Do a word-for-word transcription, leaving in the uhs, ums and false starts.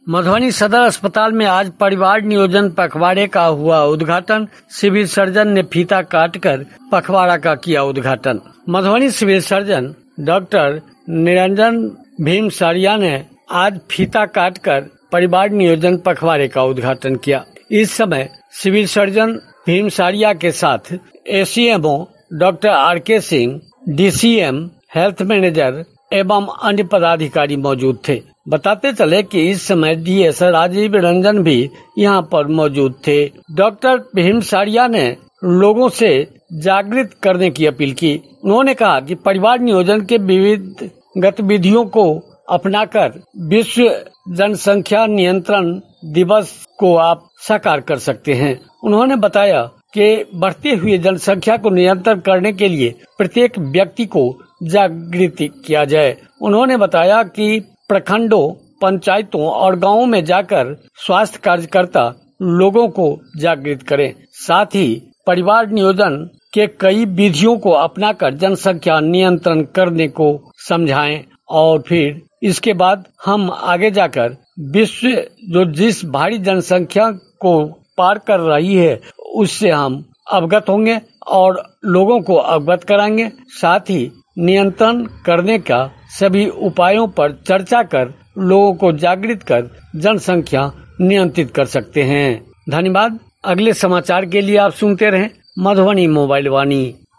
मधुबनी सदर अस्पताल में आज परिवार नियोजन पखवाड़े का हुआ उद्घाटन। सिविल सर्जन ने फीता काटकर पखवाड़ा का किया उद्घाटन। Madhubani civil surgeon doctor Niranjan Bhimsaria ने आज फीता काटकर परिवार नियोजन पखवाड़े का उद्घाटन किया। इस समय सिविल सर्जन भीमसारिया के साथ एसीएमओ डॉक्टर आर के सिंह, डीसीएम, हेल्थ मैनेजर एवं अन्य पदाधिकारी मौजूद थे। बताते चले कि इस समय डीएस राजीव रंजन भी यहां पर मौजूद थे। डॉक्टर भीमसारिया ने लोगों से जागृत करने की अपील की। उन्होंने कहा कि परिवार नियोजन के विविध गतिविधियों को अपनाकर विश्व जनसंख्या नियंत्रण दिवस को आप साकार कर सकते हैं। उन्होंने बताया कि बढ़ती हुई जनसंख्या को नियंत्रण करने के लिए प्रत्येक व्यक्ति को जागृत किया जाए। उन्होंने बताया कि प्रखंडों, पंचायतों और गांवों में जाकर स्वास्थ्य कार्यकर्ता लोगों को जागृत करें। साथ ही परिवार नियोजन के कई विधियों को अपनाकर जनसंख्या नियंत्रण करने को समझाएं और फिर इसके बाद हम आगे जाकर विश्व जो जिस भारी जनसंख्या को पार कर रही है उससे हम अवगत होंगे और लोगों को अवगत कराएंगे। साथ ही नियंत्रण करने का सभी उपायों पर चर्चा कर लोगों को जागृत कर जनसंख्या नियंत्रित कर सकते हैं। धन्यवाद। अगले समाचार के लिए आप सुनते रहें मधुबनी मोबाइल वाणी।